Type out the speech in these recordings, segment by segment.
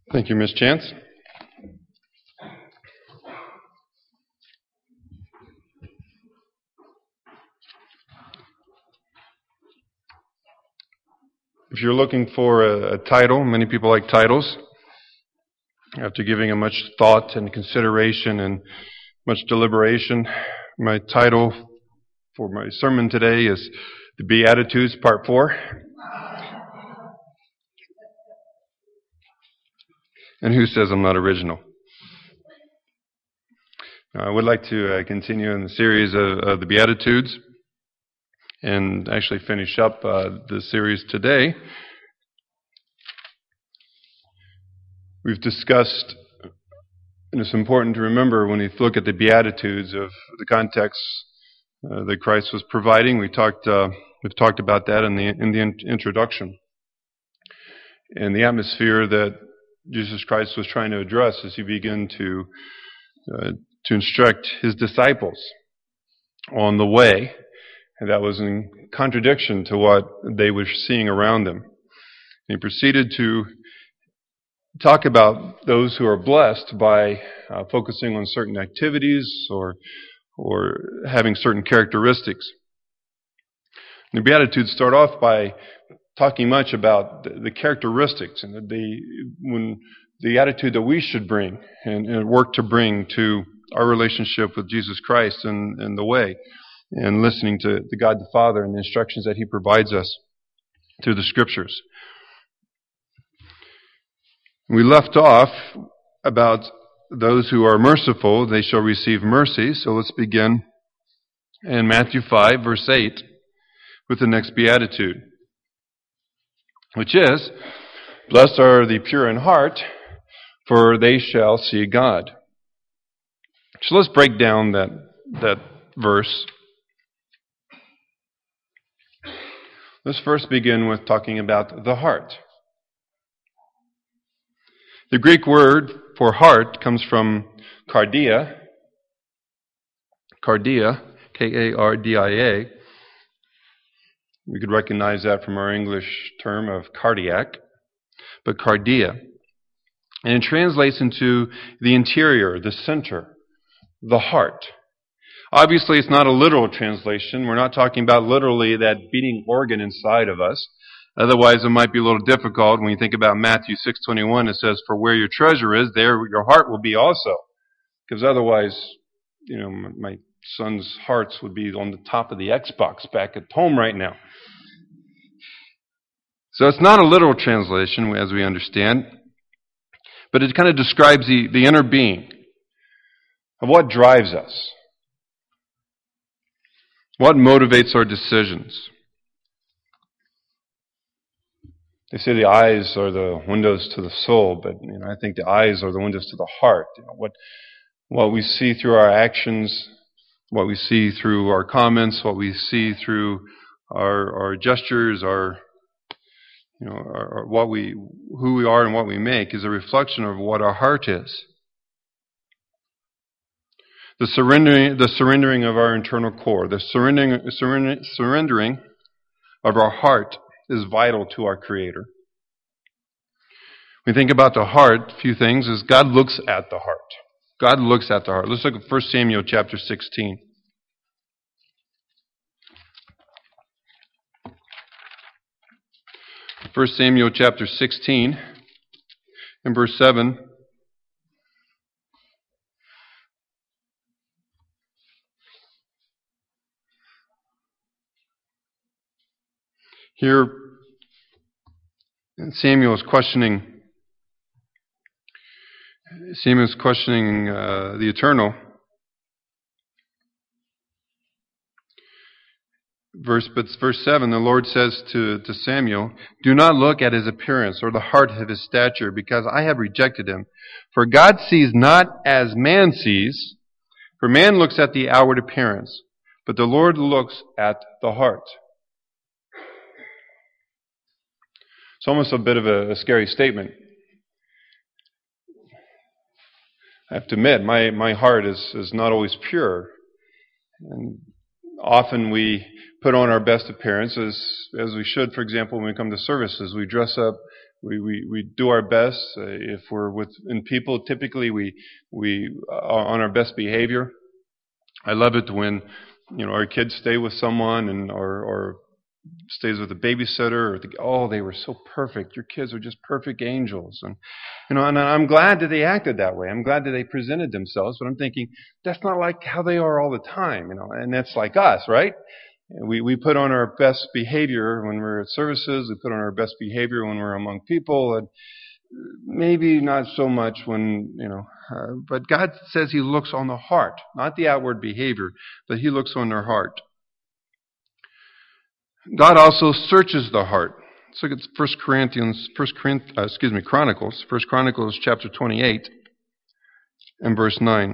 Thank you, Ms. Chance. If you're looking for a title, many people like titles. After giving it much thought and consideration and much deliberation, my title for my sermon today is The Beatitudes, Part 4. And who says I'm not original? I would like to continue in the series of the Beatitudes and actually finish up the series today. We've discussed, and it's important to remember when you look at the Beatitudes of the context that Christ was providing. We've talked about that in the introduction, and the atmosphere that Jesus Christ was trying to address as he began to instruct his disciples on the way, and that was in contradiction to what they were seeing around them. And he proceeded to talk about those who are blessed by focusing on certain activities or having certain characteristics. The Beatitudes start off by talking much about the characteristics and the attitude that we should bring and work to bring to our relationship with Jesus Christ and the way, and listening to God the Father and the instructions that He provides us through the Scriptures. We left off about those who are merciful, they shall receive mercy. So let's begin in Matthew 5, verse 8, with the next beatitude, which is, "Blessed are the pure in heart, for they shall see God." So let's break down that verse. Let's first begin with talking about the heart. The Greek word for heart comes from kardia, K-A-R-D-I-A. We could recognize that from our English term of cardiac, but kardia. And it translates into the interior, the center, the heart. Obviously, it's not a literal translation. We're not talking about literally that beating organ inside of us. Otherwise, it might be a little difficult when you think about Matthew 6:21. It says, "For where your treasure is, there your heart will be also." Because otherwise, my son's hearts would be on the top of the Xbox back at home right now. So it's not a literal translation, as we understand, but it kind of describes the inner being of what drives us, what motivates our decisions. They say the eyes are the windows to the soul, but I think the eyes are the windows to the heart. What we see through our actions, what we see through our comments, what we see through our gestures, who we are and what we make is a reflection of what our heart is. The surrendering of our internal core, the surrendering of our heart is vital to our Creator. When we think about the heart, a few things is God looks at the heart. God looks at the heart. Let's look at 1 Samuel chapter 16. 1 Samuel chapter 16 and verse 7. Here, Samuel is questioning the Eternal. Verse 7, the Lord says to Samuel, "Do not look at his appearance or the height of his stature, because I have rejected him. For God sees not as man sees, for man looks at the outward appearance, but the Lord looks at the heart." It's almost a bit of a scary statement. I have to admit, my heart is not always pure. And often we put on our best appearance as we should. For example, when we come to services, we dress up We do our best. If we're in people, typically we are on our best behavior. I love it when our kids stay with someone or stays with a babysitter, they were so perfect. Your kids are just perfect angels. And and I'm glad that they acted that way. I'm glad that they presented themselves, but I'm thinking that's not like how they are all the time, and that's like us, right? We put on our best behavior when we're at services, we put on our best behavior when we're among people, and maybe not so much when, but God says He looks on the heart, not the outward behavior, but He looks on their heart. God also searches the heart. Let's look at Chronicles. 1 Chronicles chapter 28 and verse 9.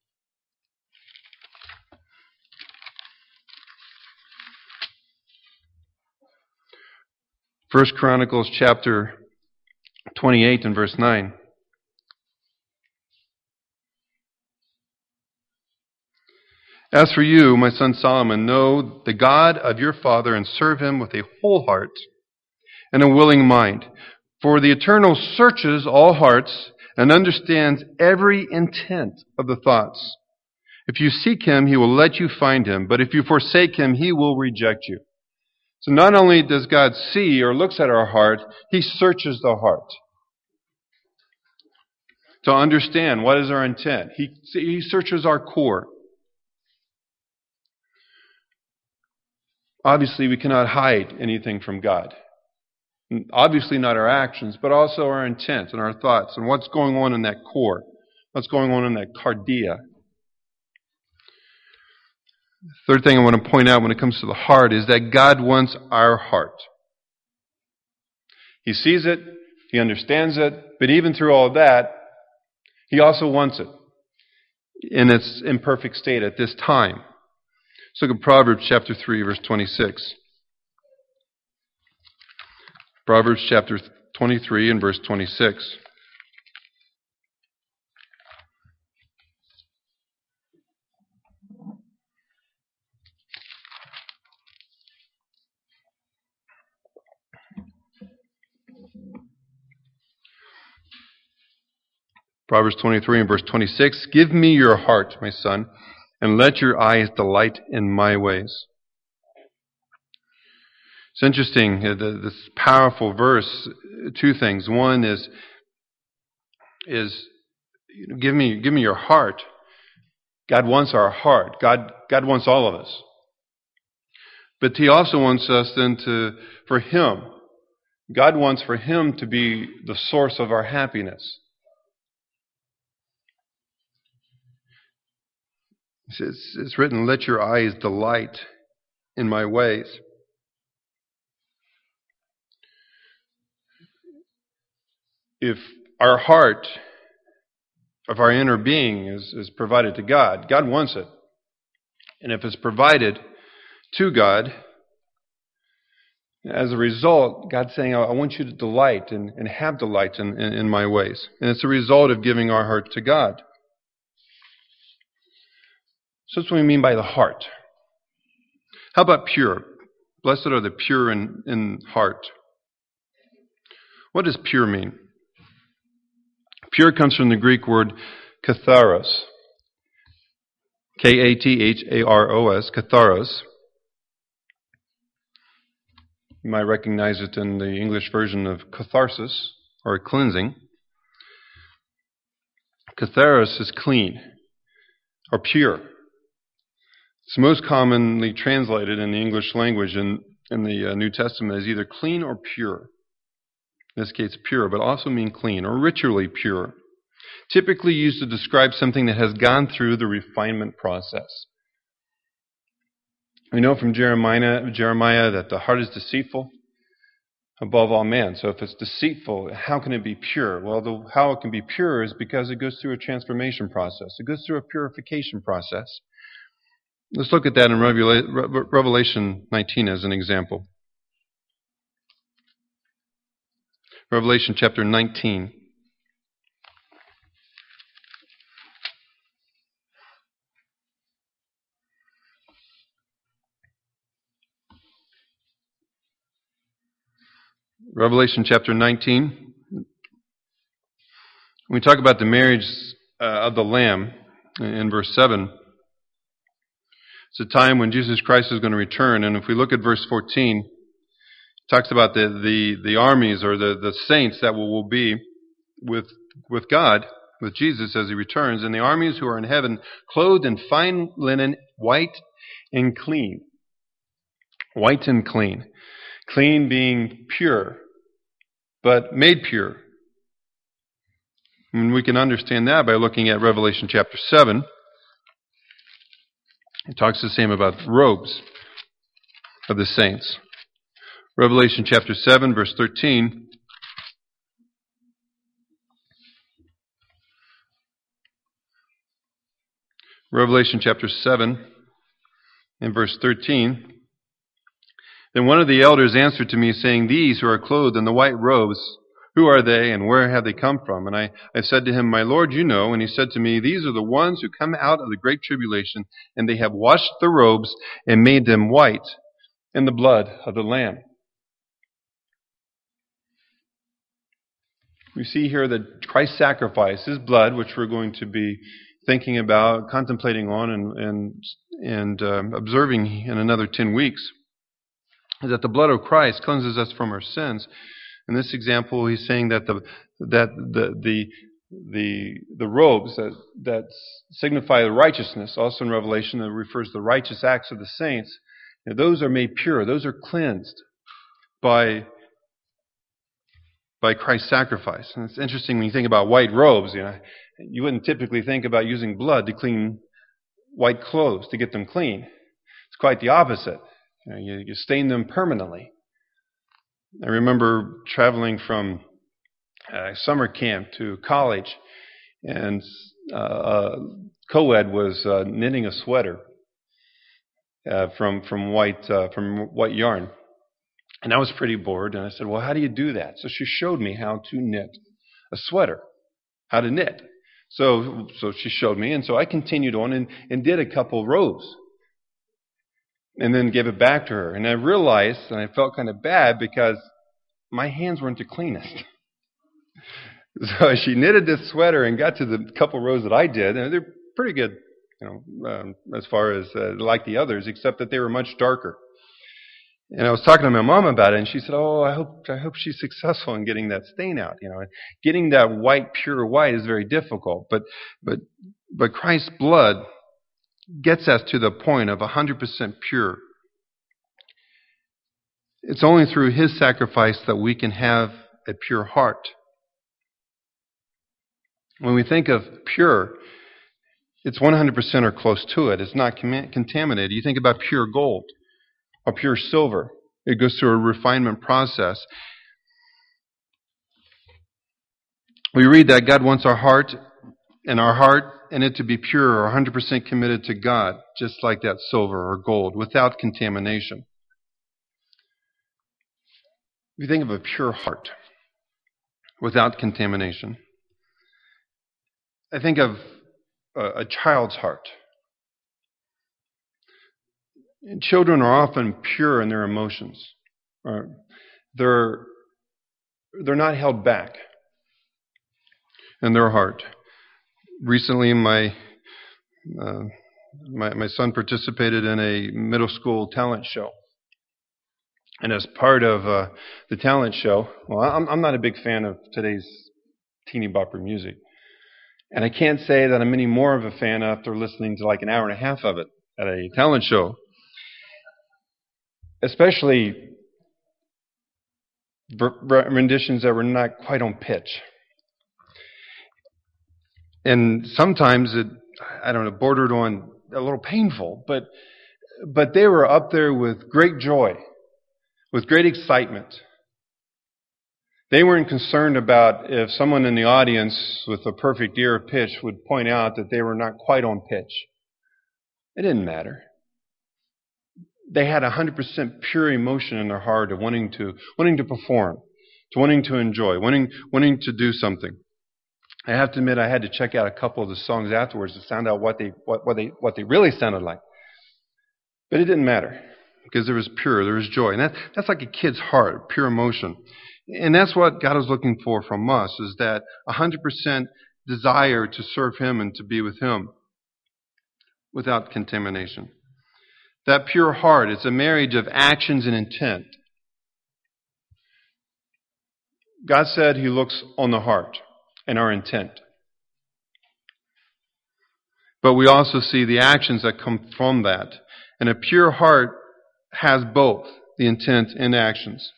First Chronicles chapter 28 and verse 9. As for you, my son Solomon, know the God of your father and serve Him with a whole heart and a willing mind. For the Eternal searches all hearts and understands every intent of the thoughts. If you seek Him, He will let you find Him. But if you forsake Him, He will reject you. So not only does God see or looks at our heart, He searches the heart to understand what is our intent. He searches our core. Obviously, we cannot hide anything from God. Obviously not our actions, but also our intent and our thoughts and what's going on in that core, what's going on in that cardia. Third thing I want to point out when it comes to the heart is that God wants our heart. He sees it, He understands it, but even through all of that, He also wants it in its imperfect state at this time. Let's look at Proverbs chapter 3, verse 26. Proverbs chapter 23 and verse 26. Proverbs 23 and verse 26. Give me your heart, my son, and let your eyes delight in my ways. It's interesting, this powerful verse, two things. One is give me your heart. God wants our heart. God wants all of us. But He also wants us then for Him. God wants for Him to be the source of our happiness. It's written, let your eyes delight in my ways. If our heart of our inner being is provided to God, God wants it. And if it's provided to God, as a result, God's saying, I want you to delight and have delight in my ways. And it's a result of giving our heart to God. So that's what we mean by the heart. How about pure? Blessed are the pure in heart. What does pure mean? Pure comes from the Greek word katharos. Katharos, katharos. You might recognize it in the English version of catharsis, or cleansing. Katharos is clean, or pure. It's most commonly translated in the English language in the New Testament as either clean or pure. In this case, pure, but also mean clean or ritually pure. Typically used to describe something that has gone through the refinement process. We know from Jeremiah that the heart is deceitful above all man. So if it's deceitful, how can it be pure? Well, how it can be pure is because it goes through a transformation process. It goes through a purification process. Let's look at that in Revelation 19 as an example. Revelation chapter 19. Revelation chapter 19. When we talk about the marriage of the Lamb in verse 7, it's a time when Jesus Christ is going to return. And if we look at verse 14, it talks about the armies or the saints that will be with God, with Jesus as He returns. And the armies who are in heaven, clothed in fine linen, white and clean. White and clean. Clean being pure, but made pure. And we can understand that by looking at Revelation chapter 7. It talks the same about robes of the saints. Revelation chapter 7, verse 13. Revelation chapter 7 and verse 13. Then one of the elders answered to me, saying, These who are clothed in the white robes, who are they, and where have they come from? And I said to him, My Lord, you know. And he said to me, These are the ones who come out of the great tribulation, and they have washed the robes and made them white in the blood of the Lamb. We see here that Christ's sacrifice, His blood, which we're going to be thinking about, contemplating on, and observing in another 10 weeks, is that the blood of Christ cleanses us from our sins. In this example, he's saying that the robes that signify the righteousness, also in Revelation, that refers to the righteous acts of the saints, those are made pure. Those are cleansed by Christ's sacrifice. And it's interesting when you think about white robes. You wouldn't typically think about using blood to clean white clothes, to get them clean. It's quite the opposite. You stain them permanently. I remember traveling from summer camp to college, and co-ed was knitting a sweater from white yarn, and I was pretty bored. And I said, "Well, how do you do that?" So she showed me how to knit a sweater, how to knit. So she showed me, and so I continued on and did a couple rows. And then gave it back to her. And I realized, and I felt kind of bad, because my hands weren't the cleanest. So she knitted this sweater and got to the couple rows that I did, and they're pretty good, as far as like the others, except that they were much darker. And I was talking to my mom about it, and she said, "Oh, I hope she's successful in getting that stain out. Getting that white, pure white is very difficult. But Christ's blood gets us to the point of 100% pure. It's only through His sacrifice that we can have a pure heart. When we think of pure, it's 100% or close to it. It's not contaminated. You think about pure gold or pure silver. It goes through a refinement process. We read that God wants our heart and it to be pure or 100% committed to God, just like that silver or gold, without contamination. If you think of a pure heart without contamination, I think of a child's heart. And children are often pure in their emotions. They're not held back in their heart. Recently, my son participated in a middle school talent show. And as part of the talent show, well, I'm not a big fan of today's teeny bopper music. And I can't say that I'm any more of a fan after listening to like an hour and a half of it at a talent show. Especially renditions that were not quite on pitch. And sometimes it bordered on a little painful, but they were up there with great joy, with great excitement. They weren't concerned about if someone in the audience with a perfect ear of pitch would point out that they were not quite on pitch. It didn't matter. They had 100% pure emotion in their heart of wanting to perform, to wanting to enjoy, wanting to do something. I have to admit, I had to check out a couple of the songs afterwards to sound out what they really sounded like. But it didn't matter, because there was joy, and that's like a kid's heart, pure emotion. And that's what God is looking for from us, is that 100% desire to serve Him and to be with Him without contamination. That pure heart is a marriage of actions and intent. God said He looks on the heart and our intent. But we also see the actions that come from that. And a pure heart has both the intent and actions.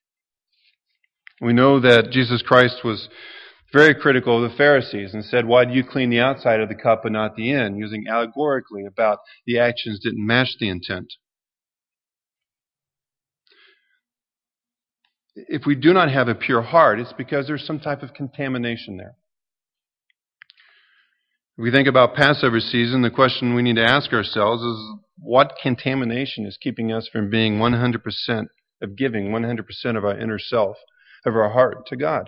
We know that Jesus Christ was very critical of the Pharisees and said, "Why do you clean the outside of the cup but not the end?" Using allegorically about the actions didn't match the intent. If we do not have a pure heart, it's because there's some type of contamination there. If we think about Passover season, the question we need to ask ourselves is, what contamination is keeping us from being 100% of giving, 100% of our inner self, of our heart to God?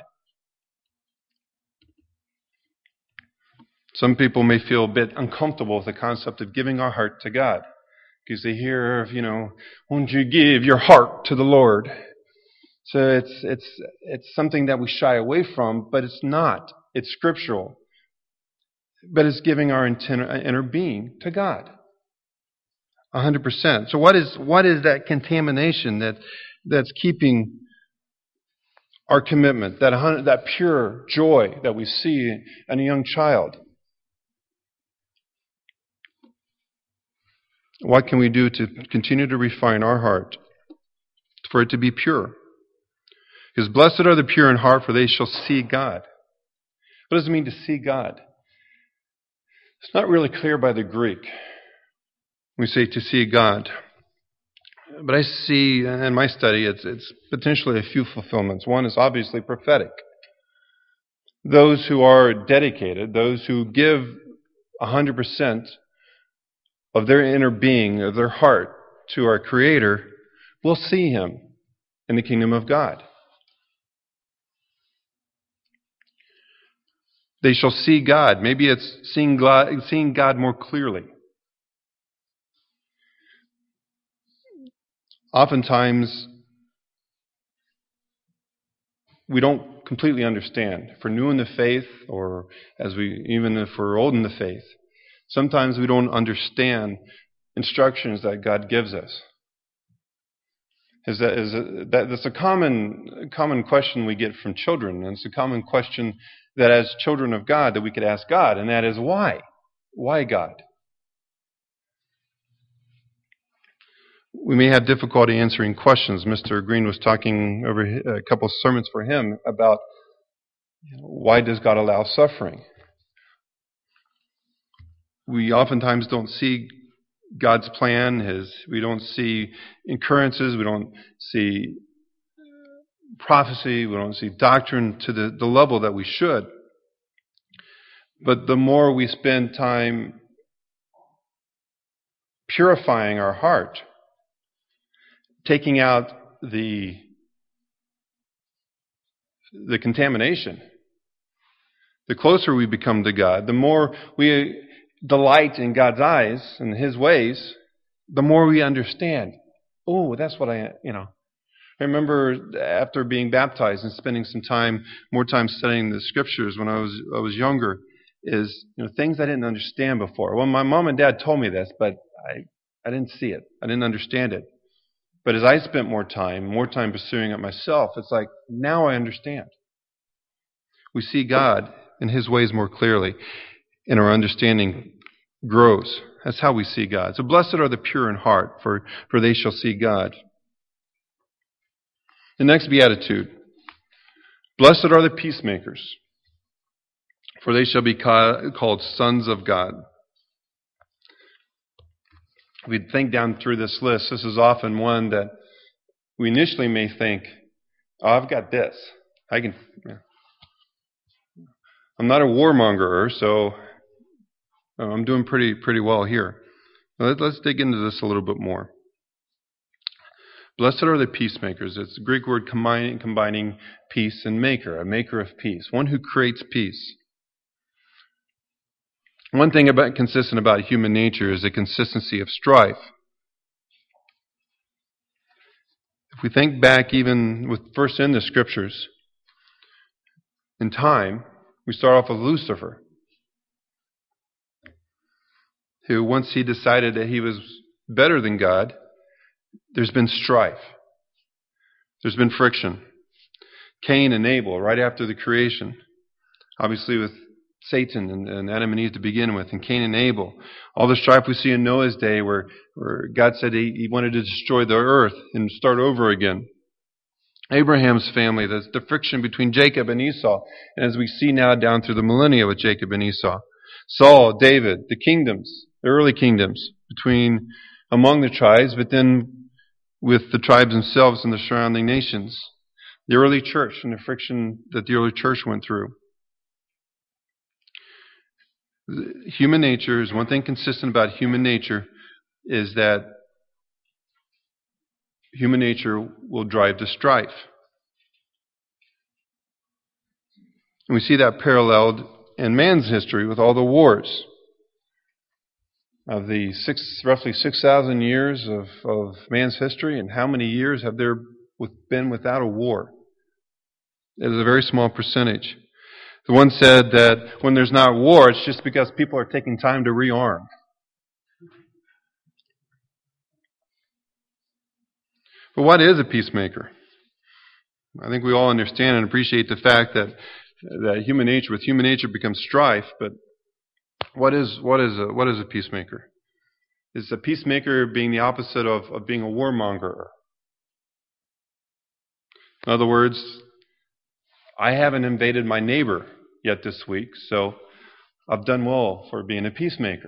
Some people may feel a bit uncomfortable with the concept of giving our heart to God, because they hear of, won't you give your heart to the Lord? So it's something that we shy away from, but it's not. It's scriptural. But it's giving our inner being to God. 100%. So what is that contamination that's keeping our commitment, that pure joy that we see in a young child? What can we do to continue to refine our heart for it to be pure? Because blessed are the pure in heart, for they shall see God. What does it mean to see God? It's not really clear by the Greek. We say to see God. But I see in my study it's potentially a few fulfillments. One is obviously prophetic. Those who are dedicated, those who give 100% of their inner being, of their heart to our Creator, will see Him in the kingdom of God. They shall see God. Maybe it's seeing God more clearly. Oftentimes, we don't completely understand. If we're new in the faith, or even if we're old in the faith, sometimes we don't understand instructions that God gives us. That's a common question we get from children, and it's a common question that as children of God that we could ask God, and that is why? Why God? We may have difficulty answering questions. Mr. Green was talking over a couple of sermons for him about why does God allow suffering? We oftentimes don't see God's plan. We don't see occurrences. We don't see prophecy. We don't see doctrine to the level that we should. But the more we spend time purifying our heart, taking out the contamination, the closer we become to God, the more we delight in God's eyes and His ways, the more we understand. Oh, that's what I remember after being baptized and spending more time studying the Scriptures when I was younger, is things I didn't understand before. Well, my mom and dad told me this, but I didn't see it. I didn't understand it. But as I spent more time pursuing it myself, it's like, now I understand. We see God and His ways more clearly, and our understanding grows. That's how we see God. So blessed are the pure in heart, for they shall see God. The next beatitude. Blessed are the peacemakers, for they shall be called sons of God. If we think down through this list, this is often one that we initially may think, oh, I've got this. I'm not a warmonger, so I'm doing pretty well here. Let's dig into this a little bit more. Blessed are the peacemakers. It's the Greek word combining peace and maker, a maker of peace, one who creates peace. One thing consistent about human nature is the consistency of strife. we think back even with first in the Scriptures, in time, we start off with Lucifer, who once he decided that he was better than God, there's been strife. There's been friction. Cain and Abel, right after the creation, obviously with Satan and Adam and Eve to begin with, and Cain and Abel. All the strife we see in Noah's day where God said he wanted to destroy the earth and start over again. Abraham's family, the friction between Jacob and Esau, and as we see now down through the millennia with Jacob and Esau. Saul, David, the kingdoms, the early kingdoms among the tribes, but then with the tribes themselves and the surrounding nations. The early church and the friction that the early church went through. Human nature is one thing consistent about human nature is that human nature will drive to strife. And we see that paralleled in man's history with all the wars. Of the roughly 6,000 years of man's history, and how many years have there been without a war? It is a very small percentage. The one said that when there's not war, it's just because people are taking time to rearm. But what is a peacemaker? I think we all understand and appreciate the fact that human nature becomes strife. But what is a peacemaker? Is a peacemaker being the opposite of being a warmonger? In other words, I haven't invaded my neighbor yet this week, so I've done well for being a peacemaker.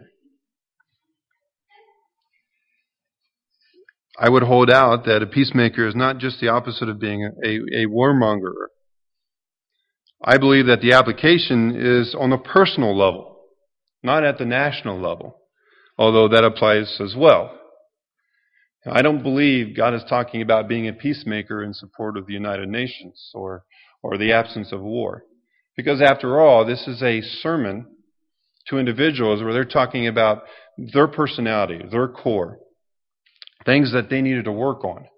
I would hold out that a peacemaker is not just the opposite of being a warmonger. I believe that the application is on a personal level, not at the national level, although that applies as well. I don't believe God is talking about being a peacemaker in support of the United Nations or the absence of war. Because after all, this is a sermon to individuals where they're talking about their personality, their core, things that they needed to work on.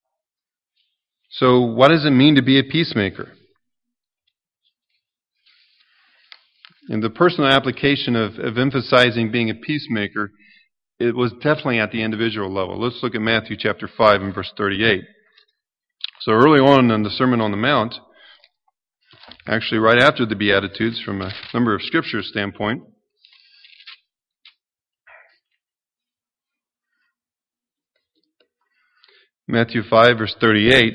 So what does it mean to be a peacemaker? In the personal application of emphasizing being a peacemaker, it was definitely at the individual level. Let's look at Matthew chapter 5 and verse 38. So early on in the Sermon on the Mount, actually right after the Beatitudes from a number of scriptures standpoint, Matthew 5 verse 38,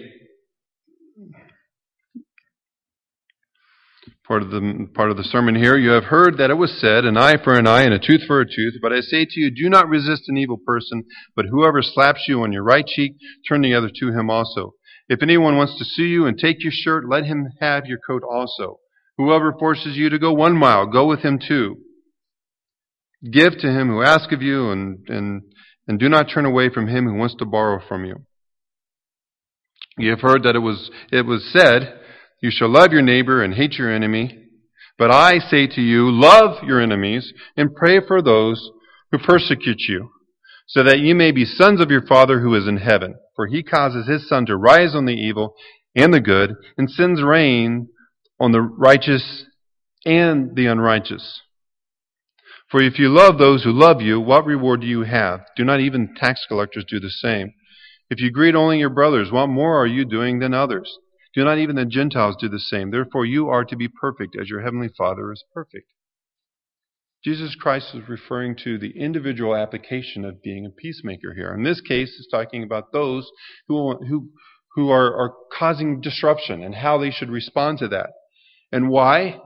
part of the sermon here, you have heard that it was said, an eye for an eye and a tooth for a tooth. But I say to you, do not resist an evil person, but whoever slaps you on your right cheek, turn the other to him also. If anyone wants to sue you and take your shirt, let him have your coat also. Whoever forces you to go 1 mile, go with him 2. Give to him who asks of you, and do not turn away from him who wants to borrow from you. You have heard that it was said, you shall love your neighbor and hate your enemy. But I say to you, love your enemies and pray for those who persecute you, so that you may be sons of your Father who is in heaven. For he causes his sun to rise on the evil and the good, and sends rain on the righteous and the unrighteous. For if you love those who love you, what reward do you have? Do not even tax collectors do the same? If you greet only your brothers, what more are you doing than others? Do not even the Gentiles do the same? Therefore you are to be perfect as your heavenly Father is perfect. Jesus Christ is referring to the individual application of being a peacemaker here. In this case, it's talking about those who are causing disruption and how they should respond to that. And why?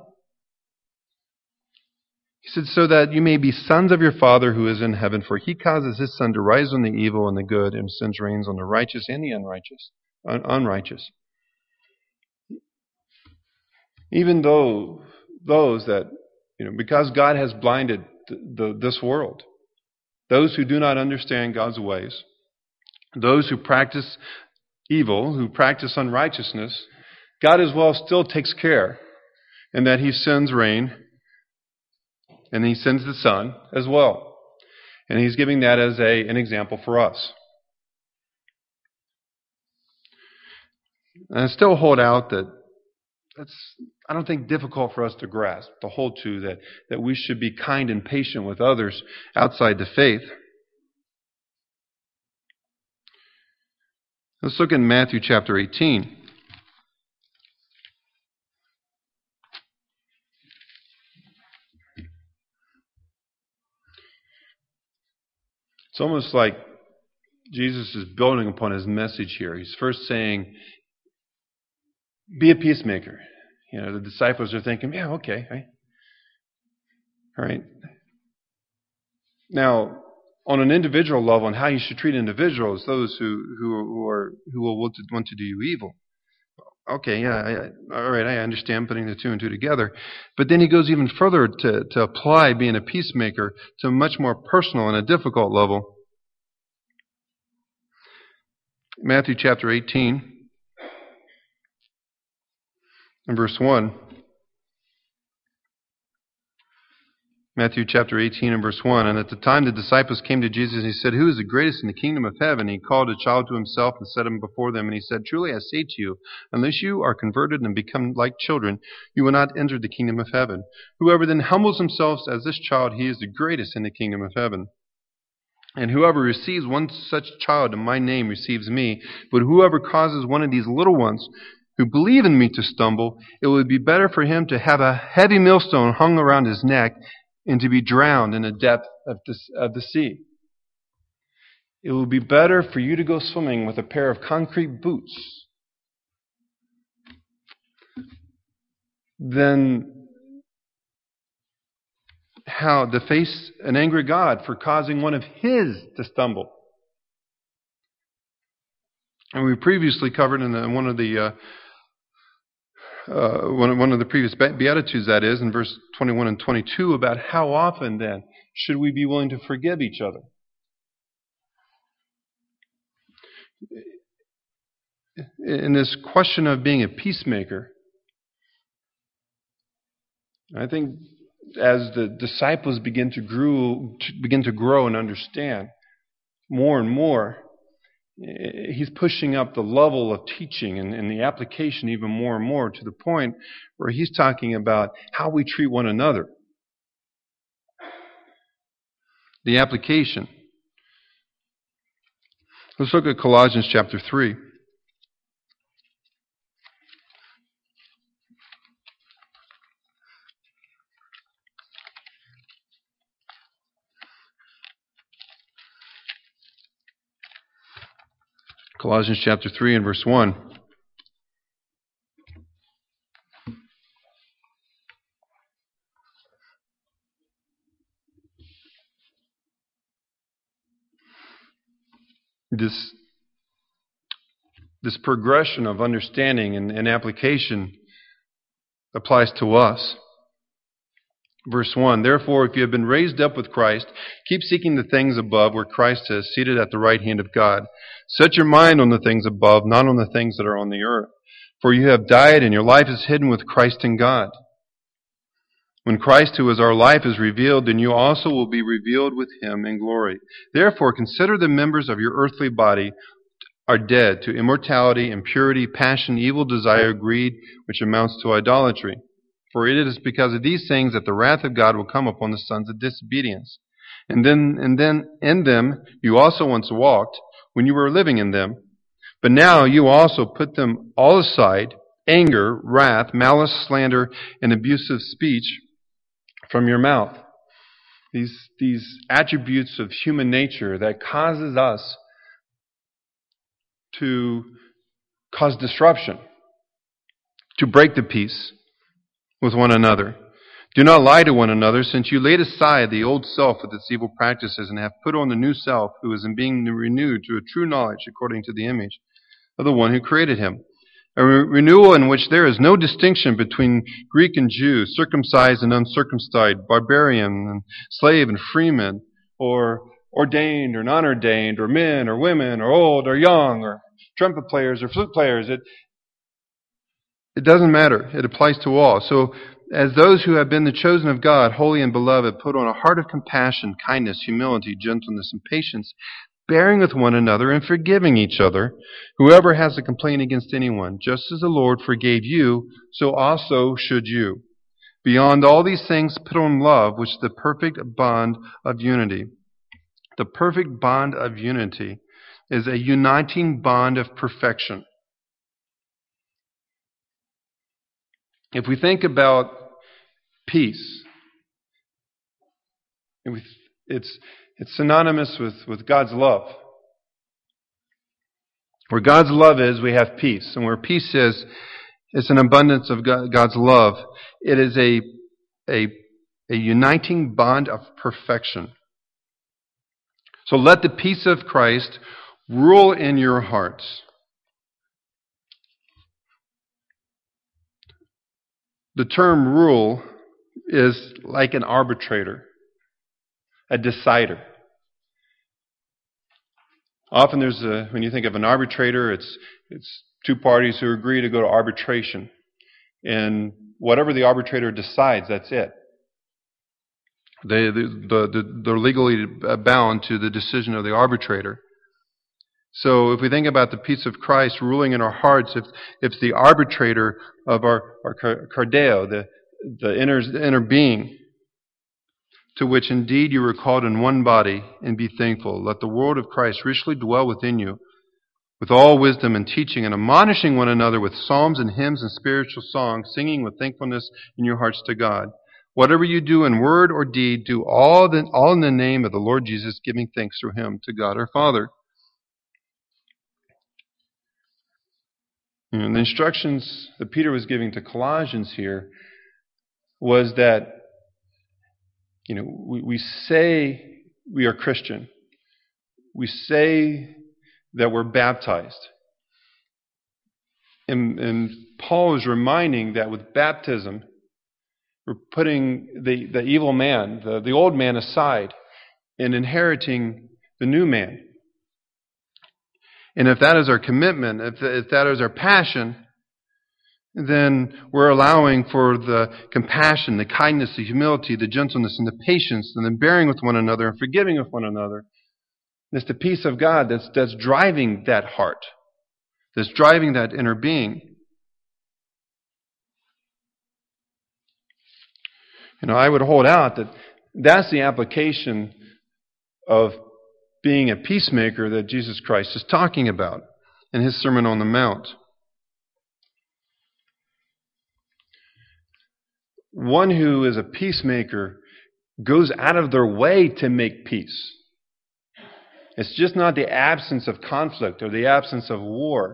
He said, so that you may be sons of your Father who is in heaven, for he causes his sun to rise on the evil and the good, and sends rains on the righteous and the unrighteous. Even though those that, because God has blinded this world, those who do not understand God's ways, those who practice evil, who practice unrighteousness, God as well still takes care in that he sends rain and he sends the sun as well. And he's giving that as an example for us. And I still hold out that that's, I don't think, difficult for us to grasp, to hold to, that we should be kind and patient with others outside the faith. Let's look at Matthew chapter 18. It's almost like Jesus is building upon his message here. He's first saying, be a peacemaker. The disciples are thinking, yeah, okay. Right? All right. Now, on an individual level, and how you should treat individuals, those who will want to do you evil. Okay, yeah, all right, I understand putting the two and two together. But then he goes even further to apply being a peacemaker to a much more personal and a difficult level. Matthew chapter 18 and verse 1. Matthew chapter 18 and verse 1. And at the time the disciples came to Jesus, and he said, who is the greatest in the kingdom of heaven? He called a child to himself and set him before them. And he said, truly I say to you, unless you are converted and become like children, you will not enter the kingdom of heaven. Whoever then humbles himself as this child, he is the greatest in the kingdom of heaven. And whoever receives one such child in my name receives me. But whoever causes one of these little ones who believe in me to stumble, it would be better for him to have a heavy millstone hung around his neck and to be drowned in the depth of the sea. It will be better for you to go swimming with a pair of concrete boots than how to face an angry God for causing one of his to stumble. And we previously covered in one of the previous Beatitudes, that is, in verse 21 and 22, about how often then should we be willing to forgive each other. In this question of being a peacemaker, I think as the disciples begin to grow and understand more and more, he's pushing up the level of teaching and the application even more and more to the point where he's talking about how we treat one another. The application. Let's look at Colossians chapter 3. Colossians chapter 3 and verse 1. This progression of understanding and application applies to us. Verse 1, therefore, if you have been raised up with Christ, keep seeking the things above where Christ is seated at the right hand of God. Set your mind on the things above, not on the things that are on the earth. For you have died, and your life is hidden with Christ in God. When Christ, who is our life, is revealed, then you also will be revealed with him in glory. Therefore, consider the members of your earthly body are dead to immorality, impurity, passion, evil desire, greed, which amounts to idolatry. For it is because of these things that the wrath of God will come upon the sons of disobedience. And then in them you also once walked when you were living in them. But now you also put them all aside, anger, wrath, malice, slander, and abusive speech from your mouth. These attributes of human nature that causes us to cause disruption, to break the peace with one another. Do not lie to one another, since you laid aside the old self with its evil practices and have put on the new self, who is in being renewed to a true knowledge according to the image of the one who created him. A renewal in which there is no distinction between Greek and Jew, circumcised and uncircumcised, barbarian and slave and freeman, or ordained or non-ordained, or men or women, or old or young, or trumpet players or flute players. It doesn't matter. It applies to all. So, as those who have been the chosen of God, holy and beloved, put on a heart of compassion, kindness, humility, gentleness, and patience, bearing with one another and forgiving each other. Whoever has a complaint against anyone, just as the Lord forgave you, so also should you. Beyond all these things, put on love, which is the perfect bond of unity. The perfect bond of unity is a uniting bond of perfection. If we think about peace, it's synonymous with God's love. Where God's love is, we have peace. And where peace is, it's an abundance of God's love. It is a uniting bond of perfection. So let the peace of Christ rule in your hearts. The term rule is like an arbitrator, a decider. Often when you think of an arbitrator, it's two parties who agree to go to arbitration. And whatever the arbitrator decides, that's it. They're legally bound to the decision of the arbitrator. So if we think about the peace of Christ ruling in our hearts, if it's the arbitrator of our cardio, the inner being, to which indeed you were called in one body, and be thankful. Let the word of Christ richly dwell within you, with all wisdom and teaching, and admonishing one another with psalms and hymns and spiritual songs, singing with thankfulness in your hearts to God. Whatever you do in word or deed, do all in the name of the Lord Jesus, giving thanks through him to God our Father. And the instructions that Peter was giving to Colossians here was that, we say we are Christian. We say that we're baptized. And Paul is reminding that with baptism, we're putting the evil man, the old man aside, and inheriting the new man. And if that is our commitment, if that is our passion, then we're allowing for the compassion, the kindness, the humility, the gentleness, and the patience, and the bearing with one another and forgiving with one another. And it's the peace of God that's driving that heart, that's driving that inner being. I would hold out that that's the application of being a peacemaker that Jesus Christ is talking about in his Sermon on the Mount. One who is a peacemaker goes out of their way to make peace. It's just not the absence of conflict or the absence of war,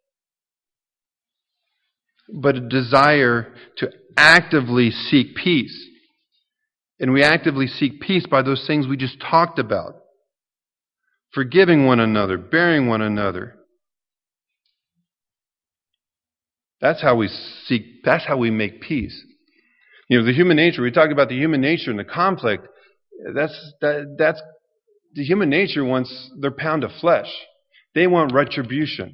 but a desire to actively seek peace. And we actively seek peace by those things we just talked about. Forgiving one another, bearing one another. That's how we make peace. The human nature, we talk about the human nature and the conflict. That's the human nature wants their pound of flesh. They want retribution.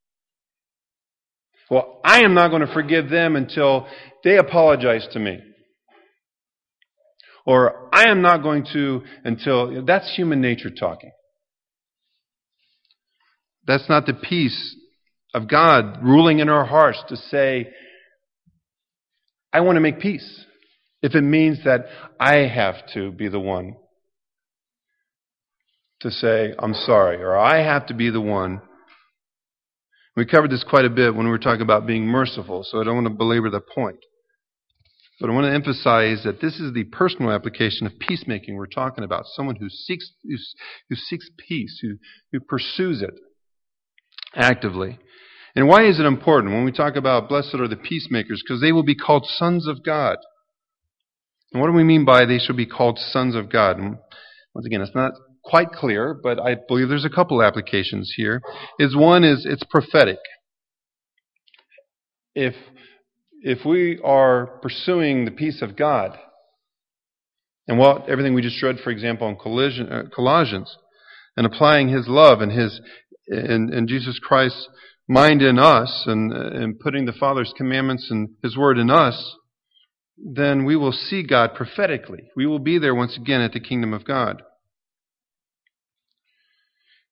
Well, I am not going to forgive them until they apologize to me. Or I am not going to until... That's human nature talking. That's not the peace of God ruling in our hearts to say, I want to make peace. If it means that I have to be the one to say, I'm sorry, or I have to be the one. We covered this quite a bit when we were talking about being merciful, so I don't want to belabor the point. But I want to emphasize that this is the personal application of peacemaking we're talking about. Someone who seeks peace, who pursues it actively. And why is it important? When we talk about blessed are the peacemakers, because they will be called sons of God. And what do we mean by they shall be called sons of God? And once again, it's not quite clear, but I believe there's a couple applications here. One is it's prophetic. If we are pursuing the peace of God, and everything we just read, for example, in Colossians, and applying His love and and Jesus Christ's mind in us, and putting the Father's commandments and His word in us, then we will see God prophetically. We will be there once again at the kingdom of God.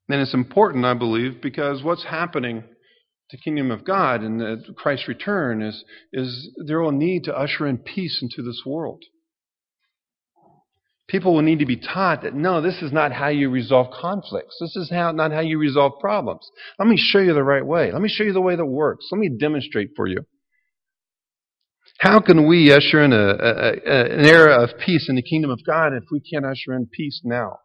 And it's important, I believe, because what's happening the kingdom of God and Christ's return is there will need to usher in peace into this world. People will need to be taught that, no, this is not how you resolve conflicts. This is not how you resolve problems. Let me show you the right way. Let me show you the way that works. Let me demonstrate for you. How can we usher in an era of peace in the kingdom of God if we can't usher in peace now?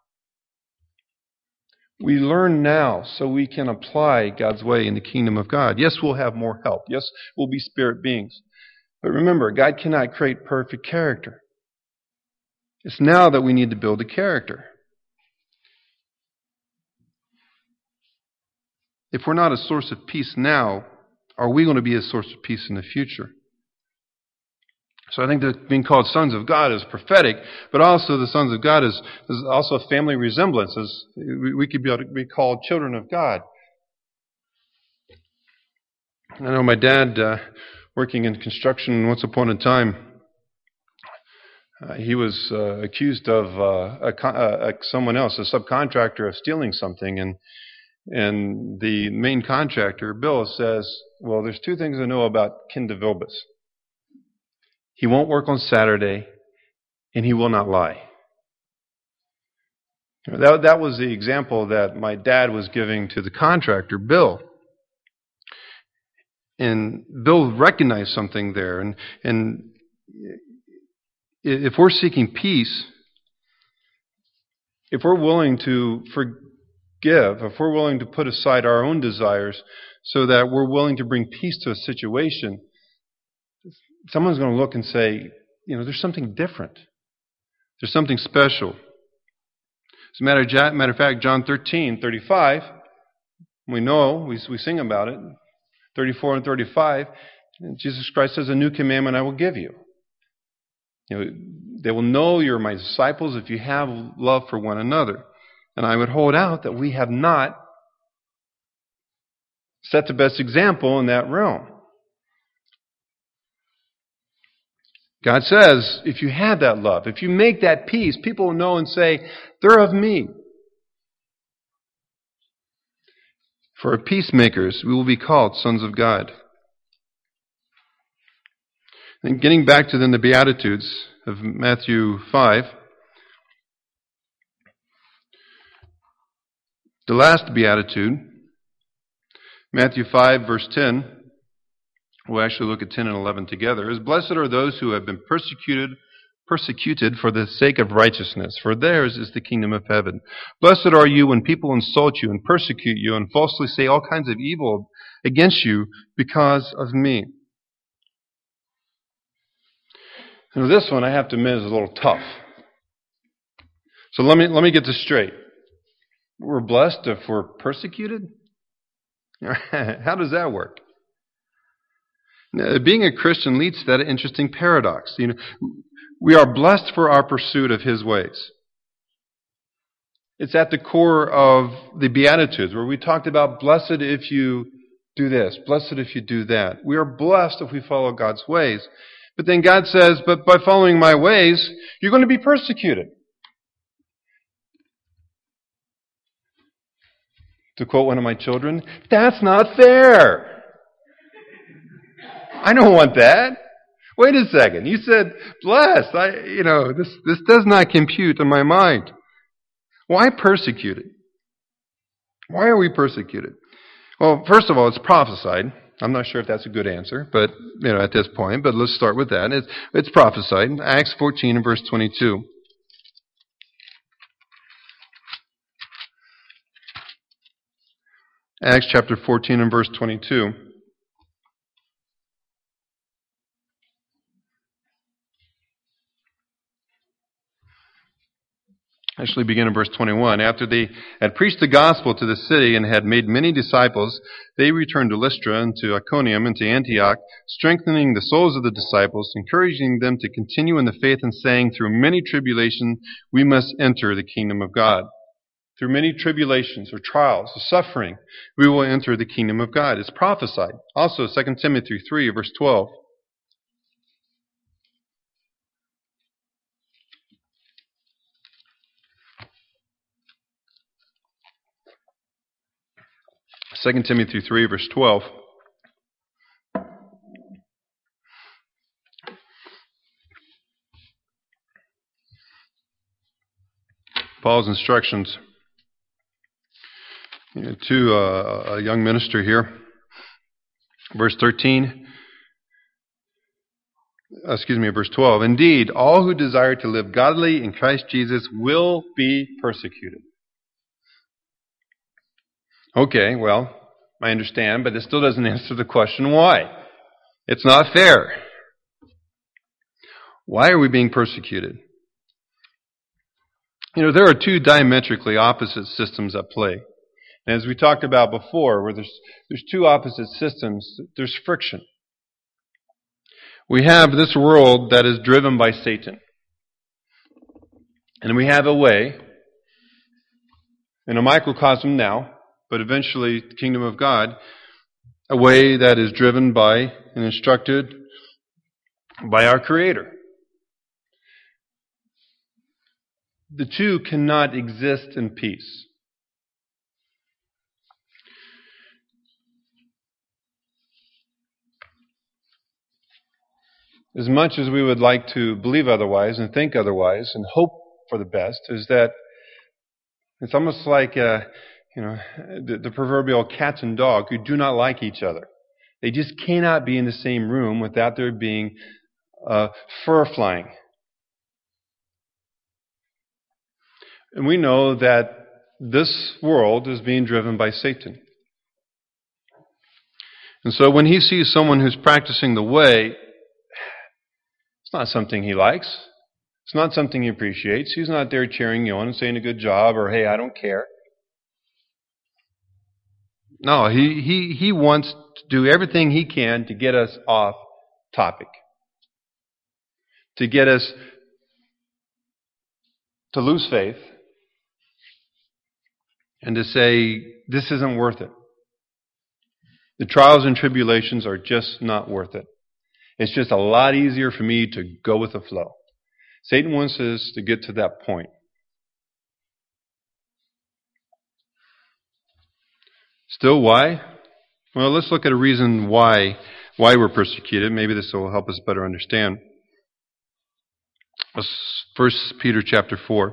We learn now so we can apply God's way in the kingdom of God. Yes, we'll have more help. Yes, we'll be spirit beings. But remember, God cannot create perfect character. It's now that we need to build a character. If we're not a source of peace now, are we going to be a source of peace in the future? So I think that being called sons of God is prophetic, but also the sons of God is also a family resemblance. We could be called children of God. I know my dad, working in construction once upon a time, he was accused of someone else, a subcontractor, of stealing something, and the main contractor, Bill, says, well, there's two things I know about Ken DeVilbus. He won't work on Saturday, and he will not lie. That was the example that my dad was giving to the contractor, Bill. And Bill recognized something there. And if we're seeking peace, if we're willing to forgive, if we're willing to put aside our own desires so that we're willing to bring peace to a situation, someone's going to look and say, there's something different. There's something special. As a matter of fact, John 13:35, we know, we sing about it, 34 and 35, Jesus Christ says, a new commandment I will give you. They will know you're my disciples if you have love for one another. And I would hold out that we have not set the best example in that realm. God says, if you have that love, if you make that peace, people will know and say, they're of me. For peacemakers, we will be called sons of God. And getting back to then the Beatitudes of Matthew 5, the last Beatitude, Matthew 5, verse 10, we'll actually look at 10 and 11 together, is blessed are those who have been persecuted for the sake of righteousness, for theirs is the kingdom of heaven. Blessed are you when people insult you and persecute you and falsely say all kinds of evil against you because of me. Now this one, I have to admit, is a little tough. So let me get this straight. We're blessed if we're persecuted? How does that work? Now, being a Christian leads to that interesting paradox. We are blessed for our pursuit of His ways. It's at the core of the Beatitudes, where we talked about blessed if you do this, blessed if you do that. We are blessed if we follow God's ways. But then God says, but by following my ways, you're going to be persecuted. To quote one of my children, that's not fair. I don't want that. Wait a second. You said blessed. This does not compute in my mind. Why persecuted? Why are we persecuted? Well, first of all, it's prophesied. I'm not sure if that's a good answer, but at this point. But let's start with that. It's prophesied. Acts 14 and verse 22. Acts chapter 14 and verse 22. Actually begin in verse 21. After they had preached the gospel to the city and had made many disciples, they returned to Lystra and to Iconium and to Antioch, strengthening the souls of the disciples, encouraging them to continue in the faith and saying, through many tribulations we must enter the kingdom of God. Through many tribulations or trials or suffering, we will enter the kingdom of God. It's prophesied. Also 2 Timothy 3 verse 12. 2 Timothy 3, verse 12. Paul's instructions to a young minister here. Verse 12. Indeed, all who desire to live godly in Christ Jesus will be persecuted. Okay, well, I understand, but it still doesn't answer the question why. It's not fair. Why are we being persecuted? There are two diametrically opposite systems at play. And as we talked about before, where there's two opposite systems, there's friction. We have this world that is driven by Satan. And we have a way, in a microcosm now, but eventually the kingdom of God, a way that is driven by and instructed by our Creator. The two cannot exist in peace. As much as we would like to believe otherwise and think otherwise and hope for the best, is that it's almost like the proverbial cat and dog who do not like each other. They just cannot be in the same room without there being fur flying. And we know that this world is being driven by Satan. And so when he sees someone who's practicing the way, it's not something he likes. It's not something he appreciates. He's not there cheering you on and saying a good job or, hey, I don't care. No, he wants to do everything he can to get us off topic. To get us to lose faith and to say, this isn't worth it. The trials and tribulations are just not worth it. It's just a lot easier for me to go with the flow. Satan wants us to get to that point. Still, why? Well, let's look at a reason why we're persecuted. Maybe this will help us better understand. 1 Peter chapter 4.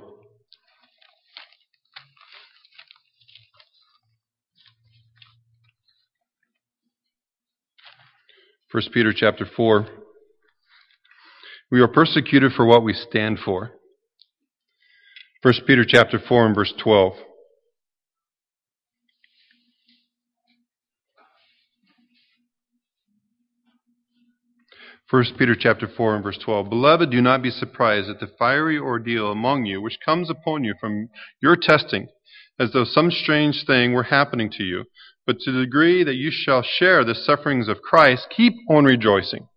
1 Peter chapter 4. We are persecuted for what we stand for. 1 Peter chapter 4 and verse 12. 1 Peter chapter 4 and verse 12. Beloved, do not be surprised at the fiery ordeal among you, which comes upon you from your testing, as though some strange thing were happening to you. But to the degree that you shall share the sufferings of Christ, keep on rejoicing.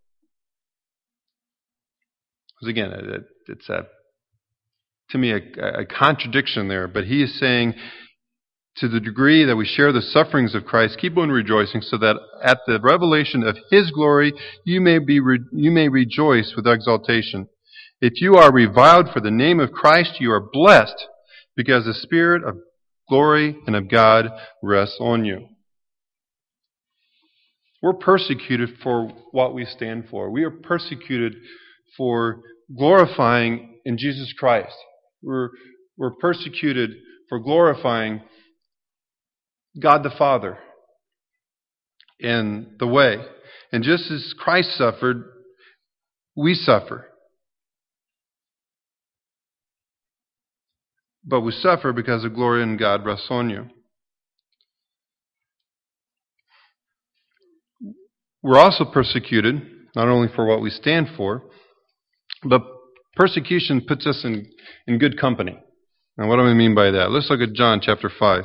Because again, it's to me a contradiction there, but he is saying, to the degree that we share the sufferings of Christ, keep on rejoicing, so that at the revelation of His glory you may rejoice with exultation. If you are reviled for the name of Christ, you are blessed, because the Spirit of glory and of God rests on you. We're persecuted for what we stand for. We are persecuted for glorifying in Jesus Christ. We're persecuted for glorifying God the Father in the way. And just as Christ suffered, we suffer. But we suffer because the glory in God rests on you. We're also persecuted, not only for what we stand for, but persecution puts us in good company. Now, what do I mean by that? Let's look at John chapter 5.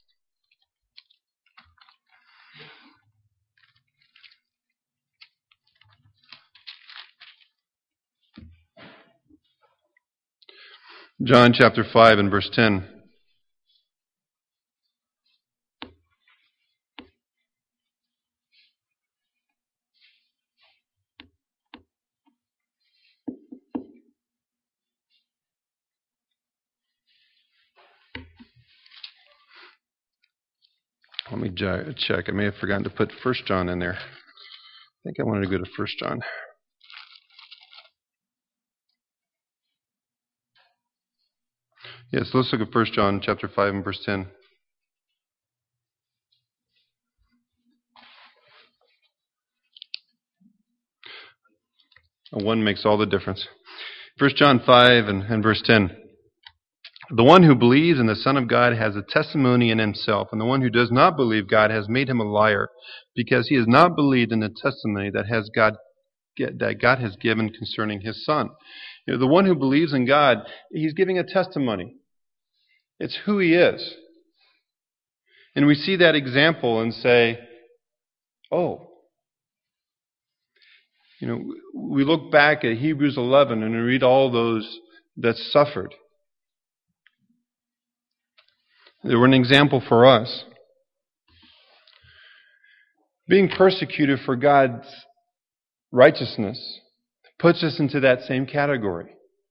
John chapter 5 and verse 10. Let me check. I may have forgotten to put 1 John in there. I think I wanted to go to 1 John. Yes, let's look at 1 John chapter 5 and verse 10. One makes all the difference. 1 John 5 and verse 10. The one who believes in the Son of God has a testimony in himself, and the one who does not believe God has made him a liar, because he has not believed in the testimony that God has given concerning his Son. The one who believes in God, he's giving a testimony. It's who he is. And we see that example and say, oh, we look back at Hebrews 11 and we read all those that suffered. They were an example for us. Being persecuted for God's righteousness puts us into that same category.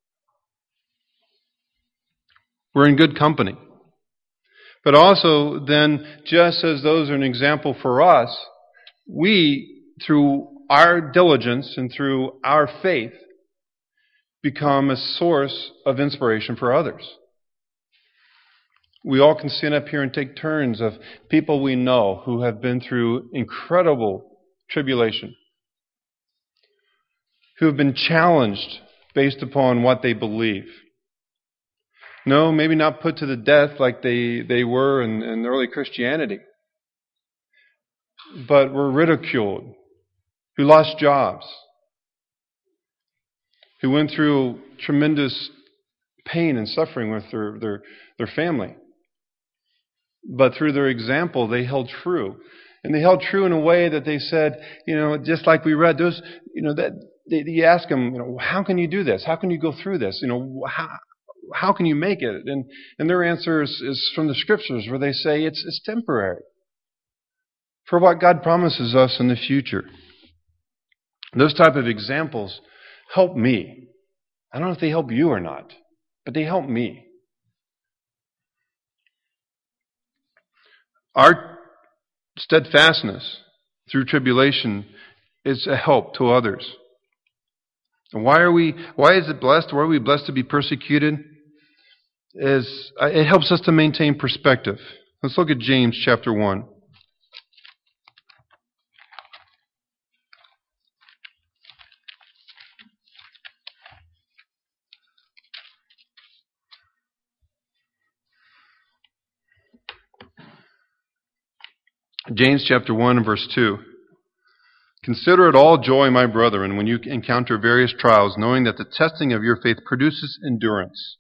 We're in good company. But also then, just as those are an example for us, we, through our diligence and through our faith, become a source of inspiration for others. We all can stand up here and take turns of people we know who have been through incredible tribulation, who have been challenged based upon what they believe. No, maybe not put to the death like they were in early Christianity, but were ridiculed, who lost jobs, who went through tremendous pain and suffering with their family. But through their example, they held true. And they held true in a way that they said, just like we read, those, you ask them, how can you do this? How can you go through this? How can you make it? And their answer is from the Scriptures, where they say it's temporary for what God promises us in the future. Those type of examples help me. I don't know if they help you or not, but they help me. Our steadfastness through tribulation is a help to others. And why is it blessed? Why are we blessed to be persecuted? It helps us to maintain perspective. Let's look at James chapter 1. James chapter 1 and verse 2. Consider it all joy, my brethren, when you encounter various trials, knowing that the testing of your faith produces endurance.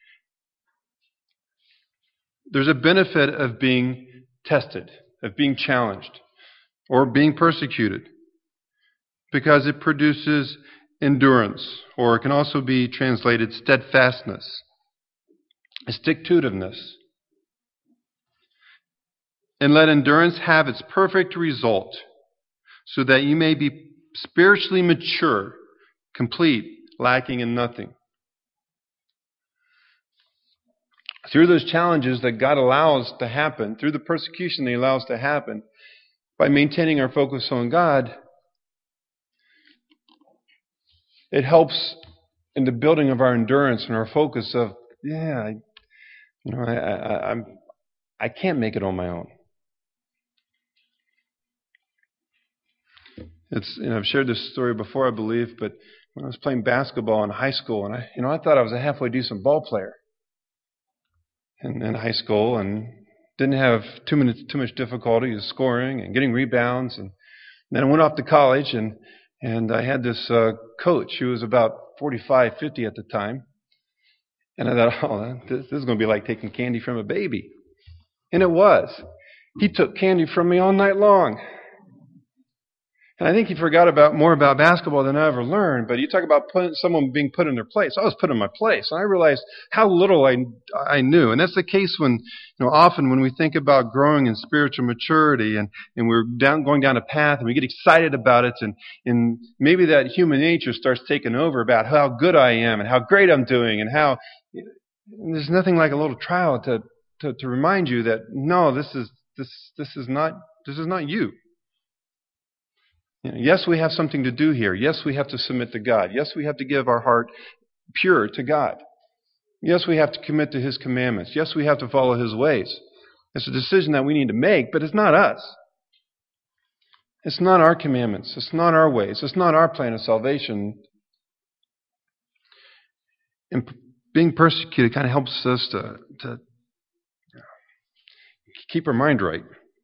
There's a benefit of being tested, of being challenged, or being persecuted, because it produces endurance, or it can also be translated steadfastness, stick-to-itiveness. And let endurance have its perfect result, so that you may be spiritually mature, complete, lacking in nothing. Through those challenges that God allows to happen, through the persecution that He allows to happen, by maintaining our focus on God, it helps in the building of our endurance and our focus of, I can't make it on my own. I've shared this story before, I believe, but when I was playing basketball in high school, and I thought I was a halfway decent ball player in high school, and didn't have too much difficulty with scoring and getting rebounds. And then I went off to college, and I had this coach who was about 45, 50 at the time, and I thought, this is going to be like taking candy from a baby, and it was. He took candy from me all night long. And I think he forgot more about basketball than I ever learned. But you talk about someone being put in their place. I was put in my place, and I realized how little I knew. And that's the case when, often when we think about growing in spiritual maturity, and we're going down a path, and we get excited about it, and maybe that human nature starts taking over about how good I am and how great I'm doing, and there's nothing like a little trial to remind you that no, this this is not you. Yes, we have something to do here. Yes, we have to submit to God. Yes, we have to give our heart pure to God. Yes, we have to commit to His commandments. Yes, we have to follow His ways. It's a decision that we need to make, but it's not us. It's not our commandments. It's not our ways. It's not our plan of salvation. And being persecuted kind of helps us to keep our mind right.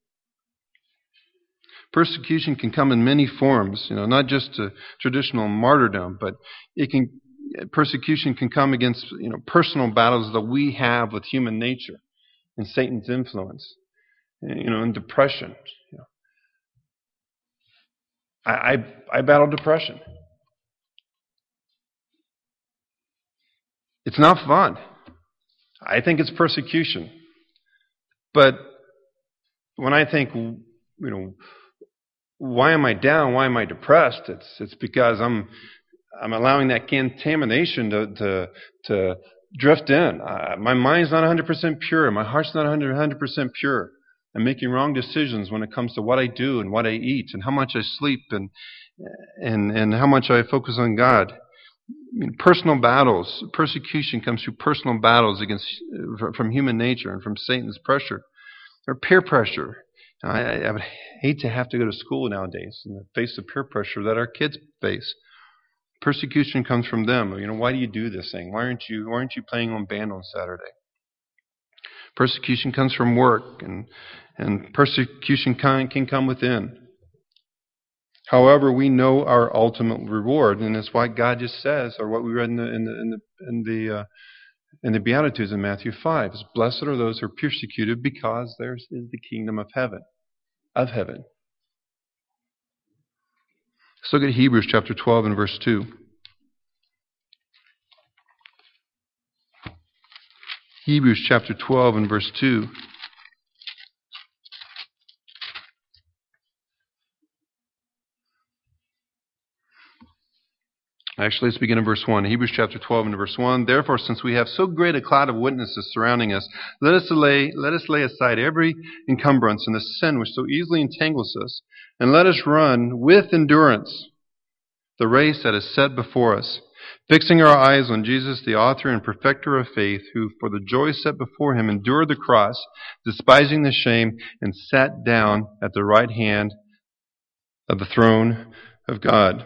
Persecution can come in many forms, not just traditional martyrdom, but persecution can come against personal battles that we have with human nature and Satan's influence, and depression. I battle depression. It's not fun. I think it's persecution. But when I think, why am I down? Why am I depressed? It's because I'm allowing that contamination to drift in. My mind's not 100% pure. My heart's not 100% pure. I'm making wrong decisions when it comes to what I do and what I eat and how much I sleep and how much I focus on God. Personal battles, persecution comes through personal battles from human nature and from Satan's pressure or peer pressure. I would hate to have to go to school nowadays and face the peer pressure that our kids face. Persecution comes from them. Why do you do this thing? Why aren't you playing on band on Saturday? Persecution comes from work, and persecution can come within. However, we know our ultimate reward, and it's what God just says, or what we read in the Beatitudes in Matthew 5. It's, blessed are those who are persecuted, because theirs is the kingdom of heaven. Let's look at Hebrews chapter 12 and verse 2. Hebrews chapter 12 and verse 2. Actually, let's begin in verse 1. Hebrews chapter 12 and verse 1. Therefore, since we have so great a cloud of witnesses surrounding us, let us lay aside every encumbrance and the sin which so easily entangles us, and let us run with endurance the race that is set before us, fixing our eyes on Jesus, the author and perfecter of faith, who for the joy set before him endured the cross, despising the shame, and sat down at the right hand of the throne of God.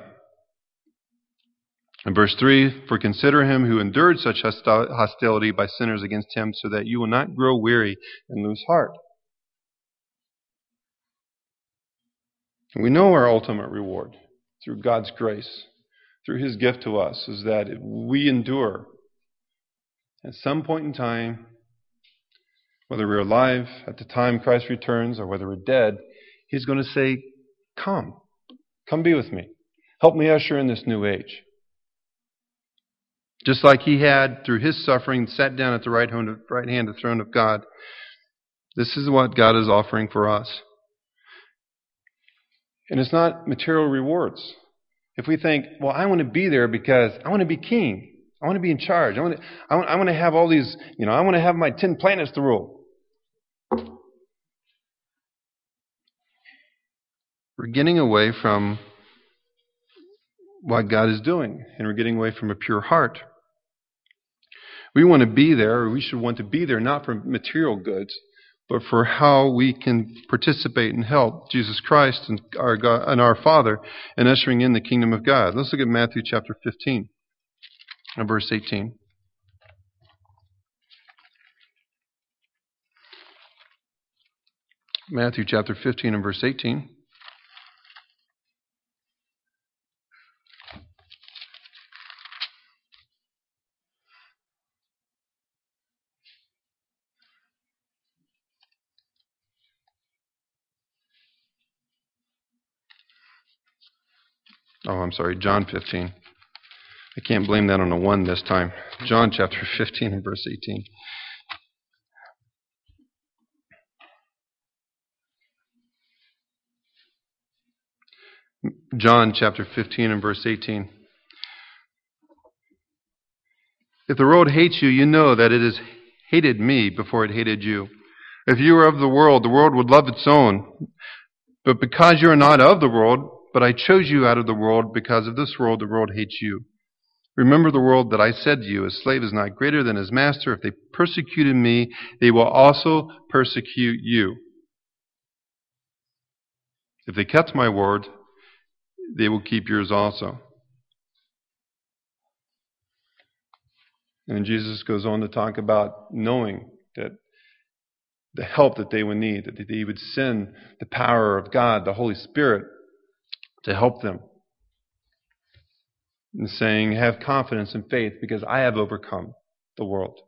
In verse 3, for consider him who endured such hostility by sinners against him, so that you will not grow weary and lose heart. And we know our ultimate reward through God's grace, through His gift to us, is that we endure. At some point in time, whether we're alive at the time Christ returns or whether we're dead, He's going to say, come be with me. Help me usher in this new age. Just like He had, through His suffering, sat down at the right hand of the throne of God. This is what God is offering for us. And it's not material rewards. If we think, well, I want to be there because I want to be king. I want to be in charge. I want to have all these, I want to have my 10 planets to rule. We're getting away from what God is doing, and we're getting away from a pure heart. We want to be there, or we should want to be there, not for material goods, but for how we can participate and help Jesus Christ and our God and our Father in ushering in the kingdom of God. Let's look at Matthew chapter 15 and verse 18. Matthew chapter 15 and verse 18. Oh, I'm sorry, John 15. I can't blame that on a 1 this time. John chapter 15 and verse 18. John chapter 15 and verse 18. If the world hates you, you know that it has hated me before it hated you. If you were of the world would love its own. But because you are not of the world, but I chose you out of the world, because of this world, the world hates you. Remember the word that I said to you, a slave is not greater than his master. If they persecuted me, they will also persecute you. If they kept my word, they will keep yours also. And Jesus goes on to talk about knowing that the help that they would need, that he would send the power of God, the Holy Spirit, to help them. And saying, have confidence and faith because I have overcome the world.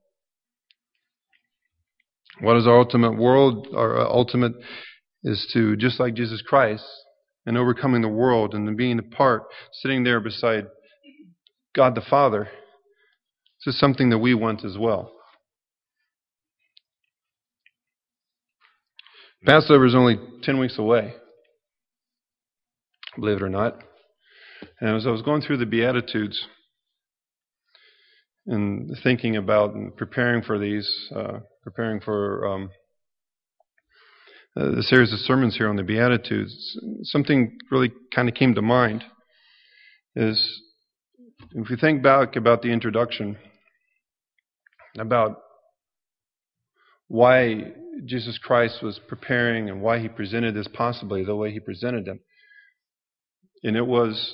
What is our ultimate world? Our ultimate is to, just like Jesus Christ, and overcoming the world and being apart, sitting there beside God the Father. This is something that we want as well. Passover is only 10 weeks away, believe it or not. And as I was going through the Beatitudes and thinking about and preparing for these, preparing for the series of sermons here on the Beatitudes, something really kind of came to mind. Is if you think back about the introduction, about why Jesus Christ was preparing and why he presented this possibly the way he presented them. And it was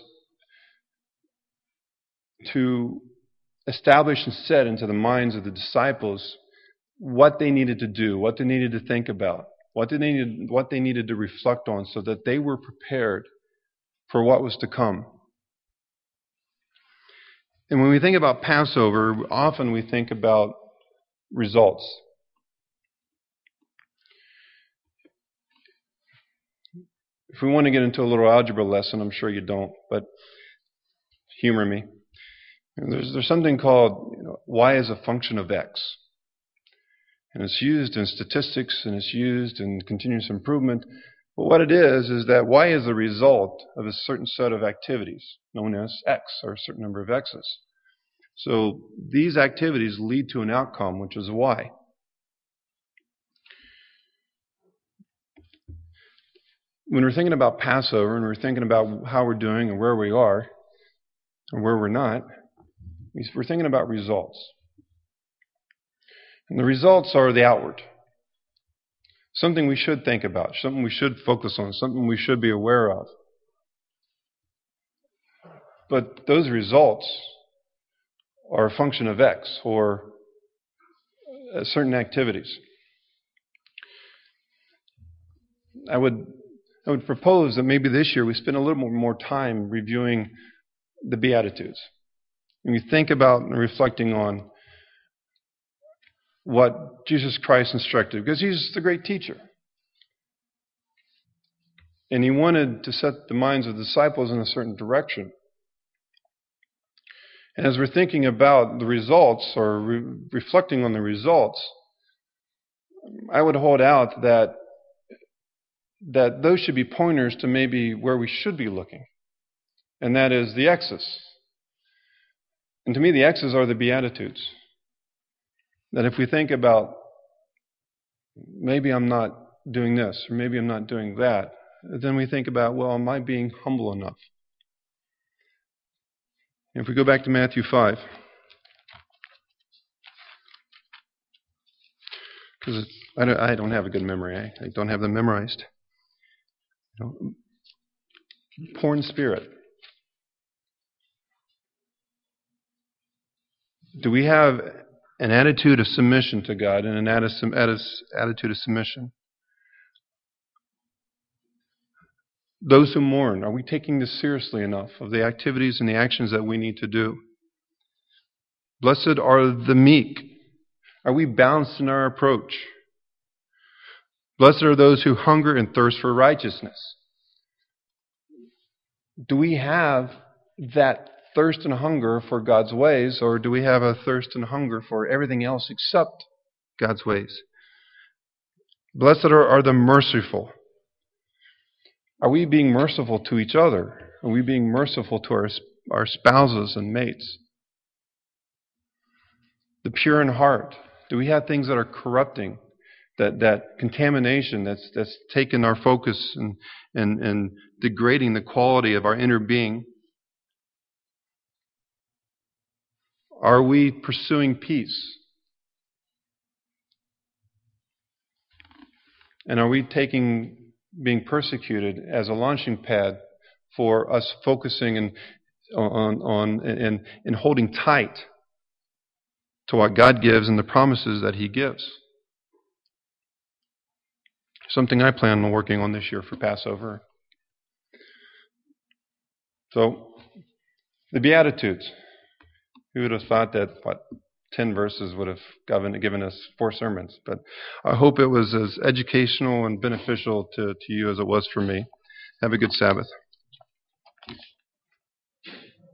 to establish and set into the minds of the disciples what they needed to do, what they needed to think about, what they needed to reflect on so that they were prepared for what was to come. And when we think about Passover, often we think about results. If we want to get into a little algebra lesson, I'm sure you don't, but humor me. There's something called y is a function of x. And it's used in statistics and it's used in continuous improvement. But what it is that y is the result of a certain set of activities known as x, or a certain number of x's. So these activities lead to an outcome, which is y. When we're thinking about Passover and we're thinking about how we're doing and where we are and where we're not, we're thinking about results. And the results are the outward. Something we should think about, something we should focus on, something we should be aware of. But those results are a function of X or certain activities. I would propose that maybe this year we spend a little more time reviewing the Beatitudes. And we think about and reflecting on what Jesus Christ instructed, because he's the great teacher. And he wanted to set the minds of the disciples in a certain direction. And as we're thinking about the results or reflecting on the results, I would hold out that those should be pointers to maybe where we should be looking. And that is the X's. And to me, the X's are the Beatitudes. That if we think about maybe I'm not doing this or maybe I'm not doing that, then we think about, well, am I being humble enough? If we go back to Matthew 5, because I don't have a good memory. I don't have them memorized. Poor in spirit. Do we have an attitude of submission to God and an attitude of submission? Those who mourn, are we taking this seriously enough of the activities and the actions that we need to do? Blessed are the meek. Are we balanced in our approach? Blessed are those who hunger and thirst for righteousness. Do we have that thirst and hunger for God's ways, or do we have a thirst and hunger for everything else except God's ways? Blessed are the merciful. Are we being merciful to each other? Are we being merciful to our spouses and mates? The pure in heart. Do we have things that are corrupting that contamination that's taken our focus and degrading the quality of our inner being? Are we pursuing peace? And are we taking being persecuted as a launching pad for us focusing and holding tight to what God gives and the promises that He gives? Something I plan on working on this year for Passover. So, the Beatitudes. Who would have thought that, 10 verses would have given us 4 sermons? But I hope it was as educational and beneficial to you as it was for me. Have a good Sabbath.